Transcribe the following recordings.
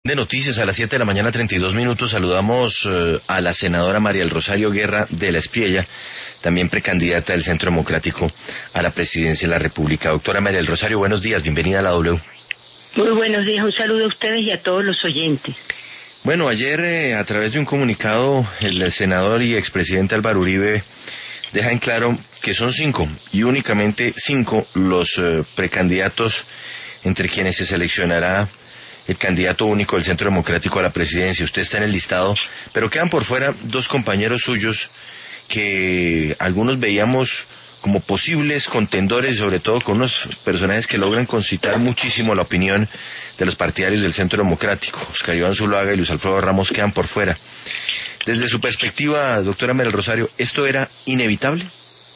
De noticias a las 7 de la mañana, 32 minutos. Saludamos a la senadora María del Rosario Guerra de la Espriella, también precandidata del Centro Democrático a la presidencia de la República. Doctora María del Rosario, buenos días, bienvenida a la W. Muy buenos días, un saludo a ustedes y a todos los oyentes. Bueno, ayer a través de un comunicado, el senador y expresidente Álvaro Uribe deja en claro que son 5 y únicamente 5 los precandidatos entre quienes se seleccionará el candidato único del Centro Democrático a la presidencia. Usted está en el listado, pero quedan por fuera 2 compañeros suyos que algunos veíamos como posibles contendores, sobre todo con unos personajes que logran concitar muchísimo la opinión de los partidarios del Centro Democrático. Oscar Iván Zuluaga y Luis Alfredo Ramos quedan por fuera. Desde su perspectiva, doctora María del Rosario, ¿esto era inevitable?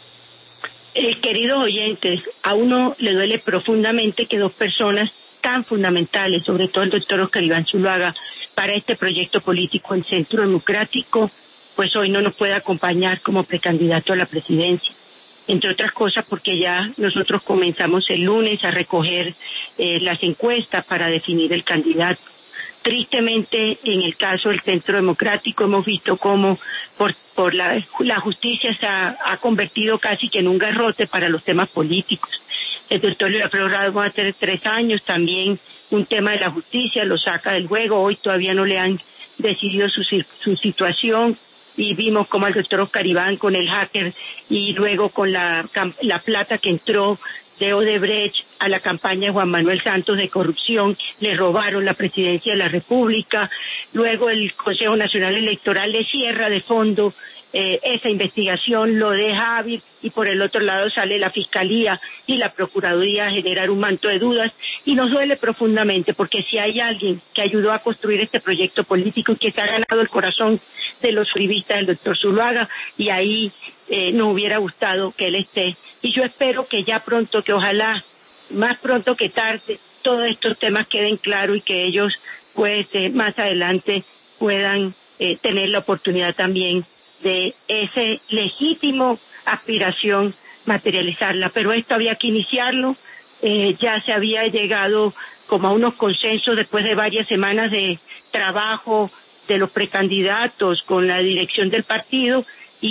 Queridos oyentes, a uno le duele profundamente que 2 personas tan fundamentales, sobre todo el doctor Oscar Iván Zuluaga, para este proyecto político en Centro Democrático, pues hoy no nos puede acompañar como precandidato a la presidencia. Entre otras cosas porque ya nosotros comenzamos el lunes a recoger las encuestas para definir el candidato. Tristemente, en el caso del Centro Democrático hemos visto cómo por la justicia se ha convertido casi que en un garrote para los temas políticos. El doctor Luis Alfredo Ramos va a tener 3 años, también un tema de la justicia lo saca del juego, hoy todavía no le han decidido su situación, y vimos como el doctor Oscar Iván con el hacker y luego con la plata que entró de Odebrecht a la campaña de Juan Manuel Santos de corrupción, le robaron la presidencia de la República, luego el Consejo Nacional Electoral le cierra de fondo esa investigación, lo deja hábil, y por el otro lado sale la Fiscalía y la Procuraduría a generar un manto de dudas, y nos duele profundamente porque si hay alguien que ayudó a construir este proyecto político y que se ha ganado el corazón de los uribistas, el doctor Zuluaga, y ahí nos hubiera gustado que él esté, y yo espero que ya pronto, que ojalá más pronto que tarde, todos estos temas queden claros y que ellos pues más adelante puedan tener la oportunidad también de ese legítimo aspiración materializarla, pero esto había que iniciarlo, ya se había llegado como a unos consensos después de varias semanas de trabajo de los precandidatos con la dirección del partido,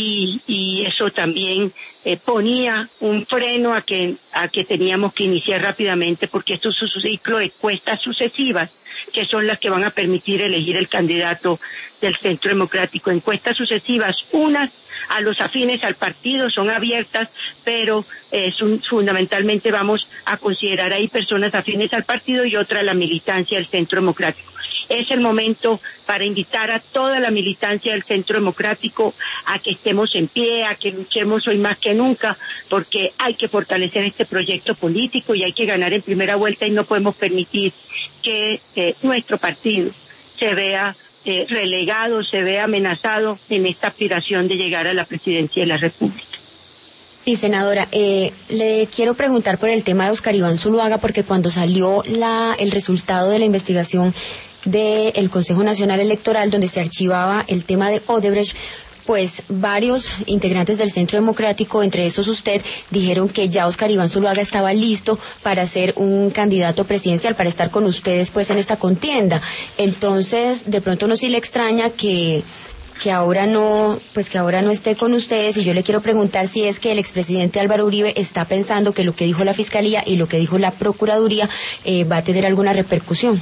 y eso también ponía un freno a que teníamos que iniciar rápidamente, porque esto es un ciclo de encuestas sucesivas que son las que van a permitir elegir el candidato del Centro Democrático. Encuestas sucesivas, unas a los afines al partido, son abiertas, pero fundamentalmente vamos a considerar ahí personas afines al partido y otra a la militancia del Centro Democrático. Es el momento para invitar a toda la militancia del Centro Democrático a que estemos en pie, a que luchemos hoy más que nunca, porque hay que fortalecer este proyecto político y hay que ganar en primera vuelta, y no podemos permitir que nuestro partido se vea relegado, se vea amenazado en esta aspiración de llegar a la presidencia de la República. Sí, senadora, le quiero preguntar por el tema de Oscar Iván Zuluaga, porque cuando salió el resultado de la investigación del Consejo Nacional Electoral, donde se archivaba el tema de Odebrecht, pues varios integrantes del Centro Democrático, entre esos usted, dijeron que ya Oscar Iván Zuluaga estaba listo para ser un candidato presidencial, para estar con ustedes pues en esta contienda. Entonces, de pronto no sí le extraña que ahora no esté con ustedes, y yo le quiero preguntar si es que el expresidente Álvaro Uribe está pensando que lo que dijo la Fiscalía y lo que dijo la Procuraduría va a tener alguna repercusión.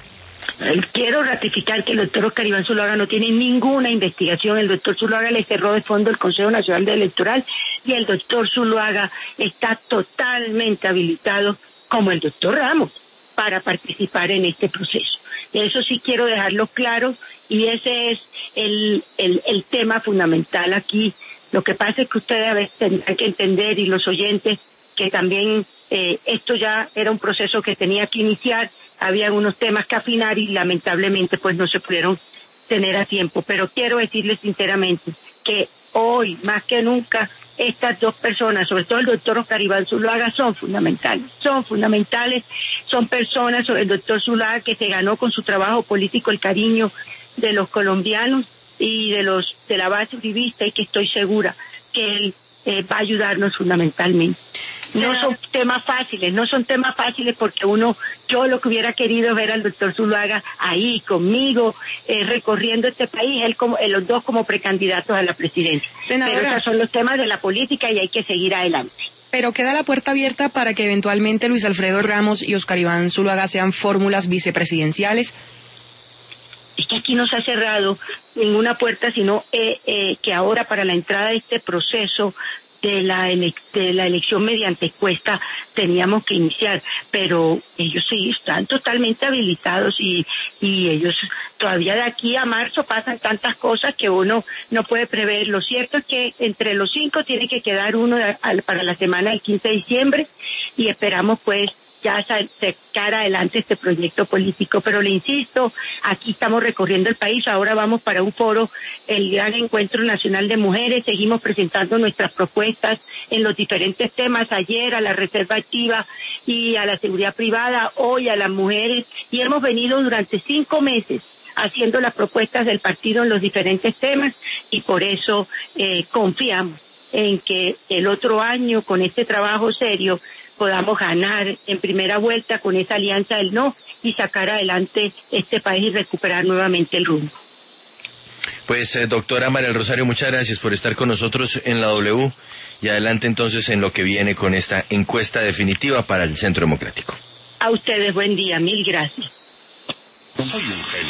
Quiero ratificar que el doctor Oscar Iván Zuluaga no tiene ninguna investigación. El doctor Zuluaga le cerró de fondo el Consejo Nacional Electoral, y el doctor Zuluaga está totalmente habilitado, como el doctor Ramos, para participar en este proceso. Eso sí quiero dejarlo claro, y ese es el tema fundamental aquí. Lo que pasa es que ustedes a veces tendrán que entender, y los oyentes, que también esto ya era un proceso que tenía que iniciar, había unos temas que afinar y lamentablemente pues no se pudieron tener a tiempo, pero quiero decirles sinceramente que hoy más que nunca estas 2 personas, sobre todo el doctor Oscar Iván Zuluaga, son fundamentales, son personas, el doctor Zuluaga, que se ganó con su trabajo político el cariño de los colombianos y de la base uribista, y que estoy segura que él va a ayudarnos fundamentalmente. No son temas fáciles porque yo lo que hubiera querido es ver al doctor Zuluaga ahí conmigo, recorriendo este país, los dos como precandidatos a la presidencia. Senadora, pero esos son los temas de la política y hay que seguir adelante. Pero queda la puerta abierta para que eventualmente Luis Alfredo Ramos y Óscar Iván Zuluaga sean fórmulas vicepresidenciales. Es que aquí no se ha cerrado ninguna puerta, sino que ahora para la entrada de este proceso de la elección mediante encuesta teníamos que iniciar, pero ellos sí están totalmente habilitados y ellos todavía de aquí a marzo pasan tantas cosas que uno no puede prever. Lo cierto es que entre los 5 tiene que quedar uno para la semana del 15 de diciembre y esperamos pues ya sacar adelante este proyecto político, pero le insisto, aquí estamos recorriendo el país, ahora vamos para un foro, el Gran Encuentro Nacional de Mujeres, seguimos presentando nuestras propuestas en los diferentes temas, ayer a la reserva activa y a la seguridad privada, hoy a las mujeres, y hemos venido durante 5 meses haciendo las propuestas del partido en los diferentes temas y por eso confiamos en que el otro año con este trabajo serio podamos ganar en primera vuelta con esa alianza del no y sacar adelante este país y recuperar nuevamente el rumbo. Pues doctora María del Rosario, muchas gracias por estar con nosotros en la W y adelante entonces en lo que viene con esta encuesta definitiva para el Centro Democrático. A ustedes buen día, mil gracias. Soy un genio.